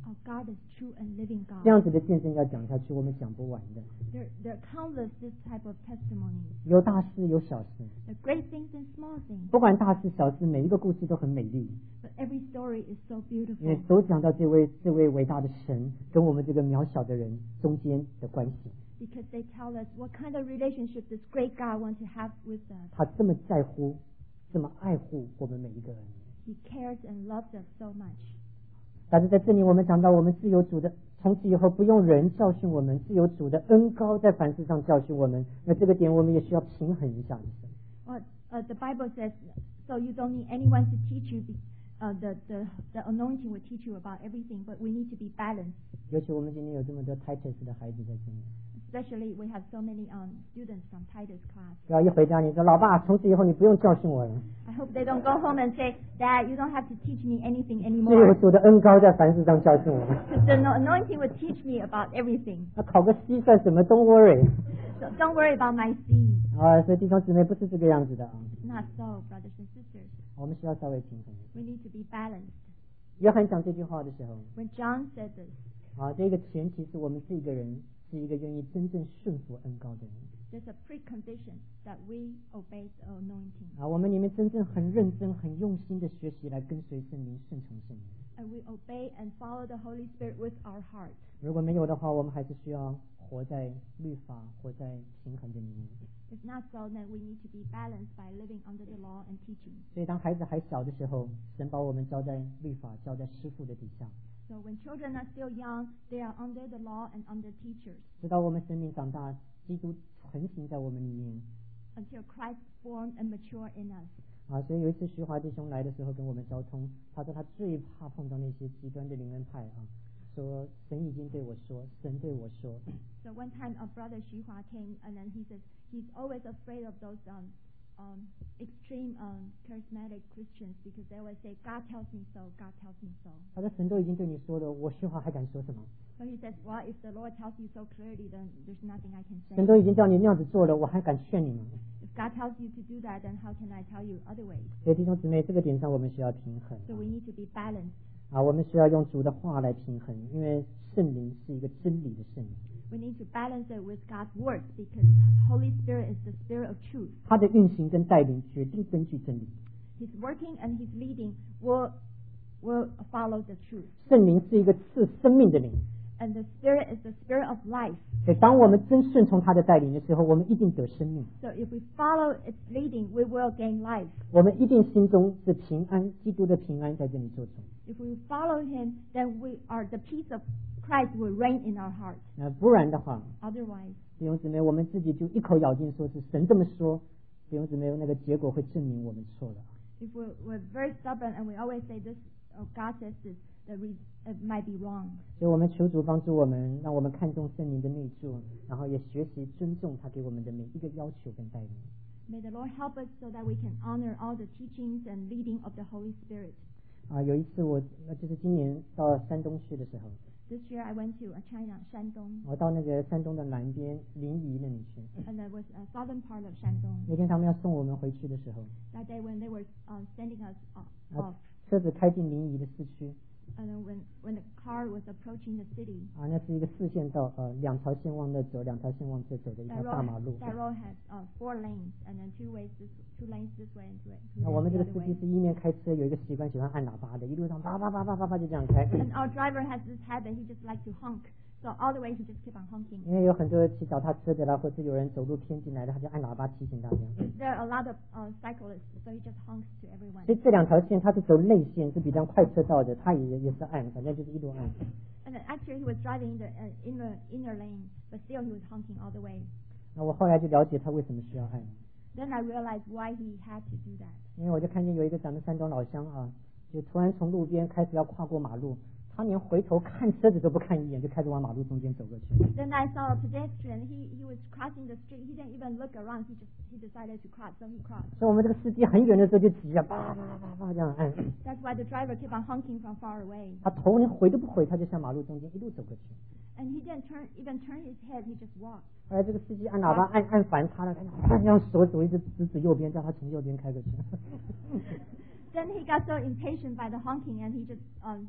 Our God is true and living God.
这样子的见证要讲下去，我们讲不完的。
There, there are countless this type of testimonies.
有大事有小事，
There are great things and small things.
不管大事小事，每一个故事都很美丽，
But every story is so
因为
beautiful
都讲到这位这位伟大的神跟我们这个渺小的人中间的关系。
because they tell us what kind of relationship this great God wants to have with us.
他这么在乎，这么爱护我们每一个人。
He cares and loves us so much.
但是在这里我们讲到，我们自由主的，从此以后不用人教训我们，自由主的恩高在凡事上教训我们。那这个点我们也需要平衡一下。
Well, uh, the Bible says, so you don't need anyone to teach you. Be, uh, the, the, the anointing will teach you about everything, but we need to be balanced.
尤其我们今天有这么多 Titus 的孩子在这里，
Especially we have so many um, students from Titus class.
不要一回家你说老爸，从此以后你不用教训我了。
I hope they don't go home and say, Dad, you don't have to teach me anything
自由
anymore.
主的恩高在凡事上教训我们。
Because the anointing will teach me about everything.
那考个 C 算什么 ？Don't worry。
So don't worry about my seed.
啊，所以弟兄姊妹不是这个样子的啊，
It's not so, brothers and sisters.
我们需要稍微平衡。
We need to be balanced.
约翰讲这句话的时候，
When John said this,
啊，这个前提是我们这个人是一个愿意真正顺服恩高的人。
there's a precondition that we obey the anointing.
啊，我们里面真正很认真、很用心的学习来跟随圣灵、顺从圣灵。
And we obey and follow the Holy Spirit with our heart.
如果没有的话，我们还是需要活在律法、活在平衡的里面。
If not so, then we need to be balanced by living under the law and teaching.
所以，当孩子还小的时候，神把我们交在律法、交在师傅的底下，
So when children are still young, they are under the law and under teachers.
直到我们生命长大，基督成型在我们里面。
Until Christ formed and matured in us.
啊，所以有一次徐华弟兄来的时候跟我们交通，他说他最怕碰到那些极端的灵恩派啊，说神已经对我说，神对我说。
So one time a brother Xu Hua came and then he says he's always afraid of those um, um, extreme um, charismatic Christians because they always say, God tells me so, God tells me so.
他说神都已经对你说了，我徐华还敢说什么？
So he says, well, if the Lord tells you so clearly, then there's nothing I can say.
神都已经叫你那样子做了，我还敢劝你吗？
If God tells you to do that, then how can I tell you other ways?
所以弟兄姊妹，这个点上我们需要平衡
So we need to be balanced.
啊，我们需要用主的话来平衡，因为圣灵是一个真理的圣灵，
We need to balance it with God's word because Holy Spirit is the Spirit of truth.
他的运行跟带领决定根据真理。
His working and His leading will will follow the truth.
圣灵是一个赐生命的灵，
And the Spirit is the Spirit of life.
所以当我们真顺从他的带领的时候，我们一定得生命，
So if we follow its leading, we will gain life.
我们一定心中是平安，基督的平安在这里做主。
If we follow Him, then we are the peace of Christ will reign in our hearts.
那不然的话，
Otherwise,
弟兄姊妹，我们自己就一口咬定说是神这么说，弟兄姊妹，那个结果会证明我们错了。
if we're, we're very stubborn and we always say this, oh, God says this, the re- it might be wrong.
所以我们求主帮助我们，让我们看重圣灵的内住，然后也学习尊重他给我们的每一个要求跟带领。
May the Lord help us so that we can honor all the teachings and leading of the Holy Spirit.
啊，有一次我，那就是今年到山东去的时候，
This year I went to uh, China, Shandong,
我到那个山东的南边临沂那里去。
and that was a southern part of Shandong.
那天他们要送我们回去的时候，
That day when they were uh, sending us off,
啊
off,
车子开进临沂的市区，
and then when, when the car was approaching the city,
啊，那是一个四线道，呃，两条线往那走，两条线往这走的一
that
条大
road,
马路。
that road has uh, four lanes, and then two ways, this, two lanes this way and two, two
那我
lanes
们这
the
个
other
司
way.
机是一面开车，有一个习惯喜欢按喇叭的，一路上叭叭叭叭叭叭就这样开。
And our driver has this habit, he just likes to honk. So all the way he just keep on honking.
因为有很多骑脚踏车的啦，或者有人走路偏进来的，他就按喇叭提醒大家。
There are a lot of uh, cyclists, so he just honks to everyone.
所以这两条线它是走内线，是比较快车道的，他也也是按，反正就是一路按。
And then actually he was driving in the uh, inner inner lane, but still he was honking all the way.
那我后来就了解他为什么需要按，
Then I realized why he had to do that.
因为我就看见有一个咱们山东老乡啊，就突然从路边开始要跨过马路，他连回头看车子都不看一眼，就开始往马路中间走过去。
Then I saw a pedestrian. He he was crossing the street. He didn't even look around. He just he decided to cross, so he crossed.
所以我们这个司机很远的时候就急啊，叭叭叭叭这样按，
That's why the driver kept on honking from far away.
他头连回都不回，他就向马路中间一路走过去。
And he didn't turn even turn his head. He just walked.
后来这个司机按喇叭按按烦他了，他这样手手一直指指右边，叫他从右边开过去。
Then he got so impatient by the honking, and he just um,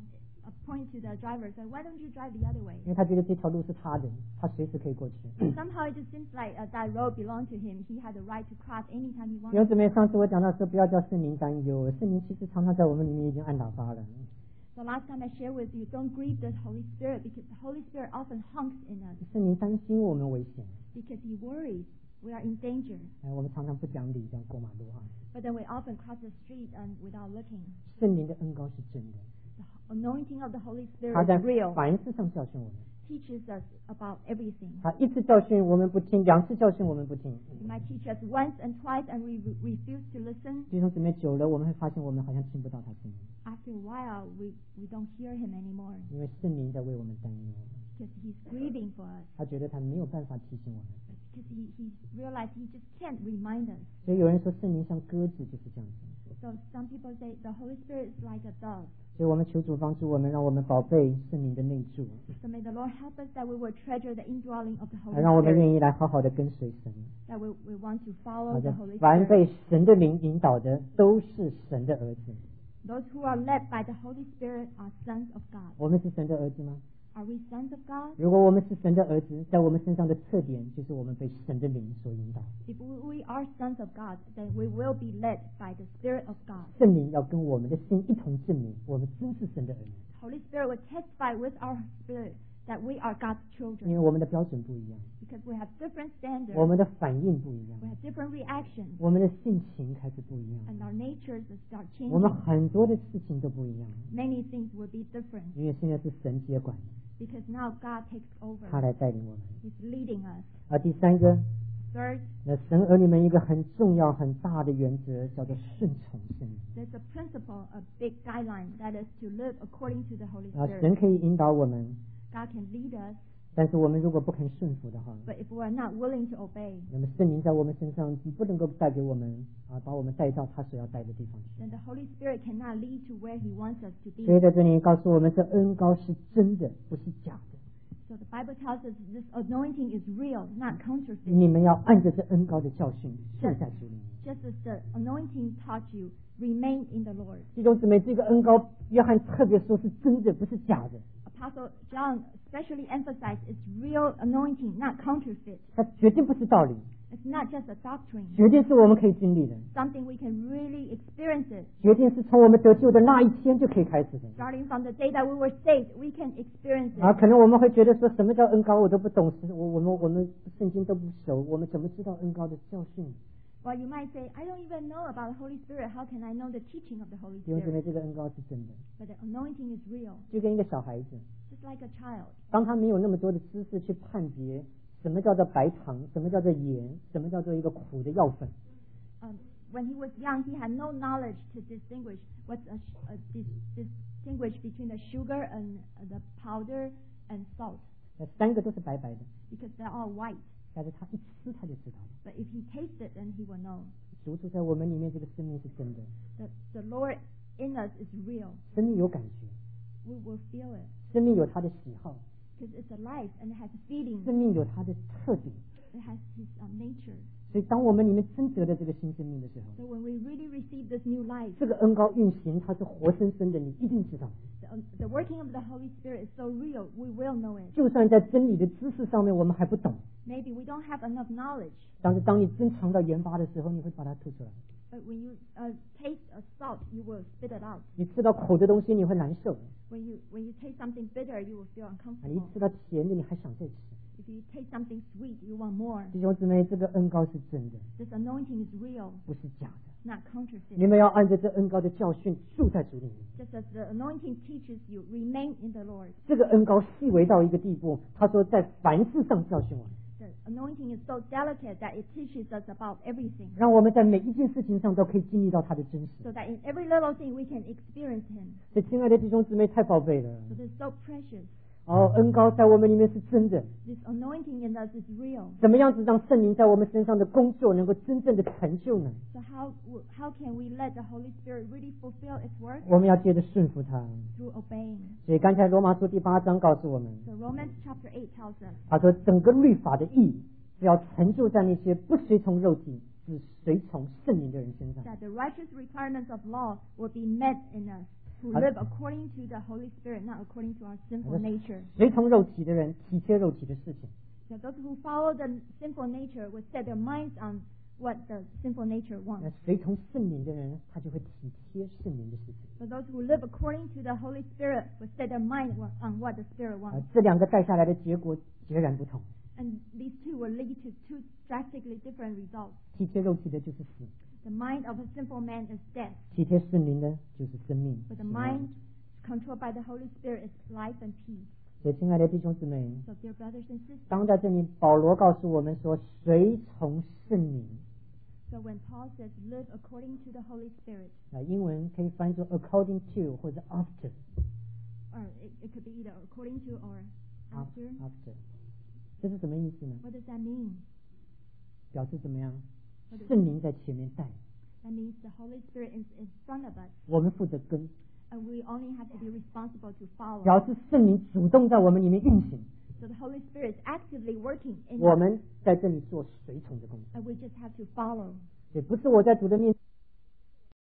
uh, point to the driver, say, "Why don't you drive the other way?"
因为他觉得这条路是他的，他随时可以过去。
Somehow it just seems like uh, that road belonged to him. He had the right to cross anytime he
弟兄
wanted.
姊妹，上次我讲到说，不要叫圣灵担忧，圣灵其实常常在我们里面已经按打发了。
So last time I shared with you, don't grieve the Holy Spirit because the Holy Spirit often honks in us
圣灵担心我们危险，
because He worries we are in danger.
哎，我们常常不讲理，这样过马路啊。
But then we often cross the street and without looking.
圣灵的恩膏是真的，
The anointing of the Holy
他
Spirit
在
is real.
凡事上教训我们。
Teaches us about everything.
他一次教训我们不听，两次教训我们不听。
He might teach us once and twice and we re- refuse to listen.
弟兄姊妹，久了我们会发现，我们好像听不到他声音，
After a while, we, we don't hear Him anymore
因为圣灵在为我们担忧，
because He's grieving for us.
他觉得他没有办法提醒我们。
Because he, he realized he just can't remind us.
所以有人说，圣灵像鸽子，就是这样子。
So some people say the Holy Spirit is like a dove.
所以我们求主帮助我们，让我们宝贝圣灵的内住，
So may the Lord help us that we will treasure the indwelling of the Holy
让我们
Spirit.
愿意来好好的跟随神。
That we, we want to
好
follow the
的
Holy，
凡
Spirit.
被神的灵引导的，都是神的儿子。
Those who are led by the Holy Spirit are sons of God.
我们是神的儿子吗？
Are we sons of God?
如果我们是神的儿子，在我们身上的特点就是我们被神的灵所引导。
If we are sons of God, then we will be led by the Spirit of God.
圣灵要跟我们的心一同证明，我们真是神的儿女，
Holy Spirit will testify with our spirit that we are God's
因为
children
我们的标准不一样，
because we have different standards.
我们的反应不一样，
We have different reactions
我们的性情开始不一样，
and our natures will start
我们
changing.
很多的事情都不一样，
Many things will be different
因为现在是神接管，
because now God takes
他
over.
来带领我们。
He's leading us.
而第三个，
Third,
那神儿女们一个很重要、很大的原则叫做顺从圣灵
there's a principle, a big guideline, that is to live according to the Holy
啊，
Spirit.
神可以引导我们，
God can lead us,
但是我们如果不肯顺服的话，
but if we are not willing to obey,
那么圣灵在我们身上不能够带给我们啊，把我们带到他所要带的地方去。
then the Holy Spirit cannot lead to where He wants us to
所以
be.
在这里告诉我们，这恩膏是真的，不是假的。
So the Bible tells us this anointing is real, not counterfeit.
你们要按着这恩膏的教训住在主里面。
Just as the anointing taught you, remain in the Lord.
弟兄姊妹，这个恩膏，约翰特别说是真的，不是假的。
Apostle John especially emphasized it's real anointing, not counterfeit.
它绝对不是道理，
It's not just a doctrine,
绝对是我们可以经历的，
something we can really experience it.
绝对是从我们得救的那一天就可以开始的。
Starting from the day that we were saved, we can experience
啊，
it.
可能我们会觉得说什么叫恩膏，我都不懂，我我们我们圣经都不熟，我们怎么知道恩膏的教训？
Well, you might say, I don't even know about the Holy Spirit. How can I know the teaching of the Holy
弟兄姊妹，
Spirit?
这个恩膏是真的，
But the anointing is real,
就跟一个小孩子，
just like a child.
当他没有那么多的知识去判别什么叫做白糖，什么叫做盐，什么叫做一个苦的药粉，
Um, when he was young, he had no knowledge to distinguish what's a, sh- a dis- distinguish between the sugar and uh, the powder and salt,
那三个都是白白的，
because they're all white.
但是他一吃他就知道了。
But if he tastes it, then he will know.
主住在我们里面，这个生命是真的，
The, the Lord in us is real.
生命有感觉，
We will feel it.
生命有他的喜好，
Because it's alive and it has feelings.
生命有它的特点。
It has his um, nature.
所以，当我们里面真得了这个新生命的时候，
So when we really receive this new life,
这个恩膏运行，它是活生生的，你一定知道。
the, the working of the Holy Spirit is so real, we will know it.
就算在真理的知识上面我们还不懂，
Maybe we don't have enough knowledge,
但是当你真尝到盐巴的时候，你会把它吐出来。
but when you uh, taste a salt, you will spit it out.
你吃到苦的东西，你会难受；
When you when you taste something bitter, you will feel
啊，你一
uncomfortable.
吃到甜的，你还想再吃。
If you taste something sweet, you want more.
弟兄姊妹，这个恩膏是真的，
This anointing is real,
不是假的。
not counterfeit.
你们要按照这恩膏的教训住在主里面。
Just as the anointing teaches you, remain in the Lord.
这个恩膏细微到一个地步，他说在凡事上教训我们，
The anointing is so delicate that it teaches us about everything,
让我们在每一件事情上都可以经历到他的真实。
so that in every little thing we can experience Him.
所以，亲爱的弟兄姊妹，太宝贝了。
So it's so precious.
哦，恩膏在我们里面是真的。
This anointing in us is real.
怎么样子让圣灵在我们身上的工作能够真正的成就呢？
So how w- how can we let the Holy Spirit really fulfill its work?
我们要接着顺服他。
Through obeying.
所以刚才罗马书第八章告诉我们，
So Romans chapter eight tells us
他说整个律法的义是要成就在那些不随从肉体，只随从圣灵的人身上。
that the righteous requirements of law will be met in us, who live according to the Holy Spirit, not according to our sinful nature.
随从肉体的人体贴肉体的事情。
So those who follow the sinful nature would set their minds on what the sinful nature
那
wants.
随从圣灵的人，他就会体贴圣灵的事情。
So those who live according to the Holy Spirit would set their mind on what the Spirit
啊
wants.
这两个带下来的结果截然不同。
And these two will lead to two drastically different results.
体贴肉体的就是死，
The mind of a sinful man is death,
体贴圣灵的就是生命。
but the mind controlled by the Holy Spirit is life and peace.
所以，亲爱的弟兄姊妹，
So dear brothers and sisters,
当在这里保罗告诉我们说，随从圣灵，
so when Paul says live according to the Holy Spirit,
啊，英文可以翻译作 according to 或者 after。
or it, it could be either according to or after.
after， 这是什么意思呢？
What does that mean?
表示怎么样？
What is-
圣灵在前面带，
That means the Holy Spirit is in front of us,
我们负责跟，
and we only have to be responsible to follow.
表示圣灵主动在我们里面运行，
So the Holy Spirit is actively working in
我
us,
们在这里做随从的工作。
and we just have to follow.
也不是我在主的面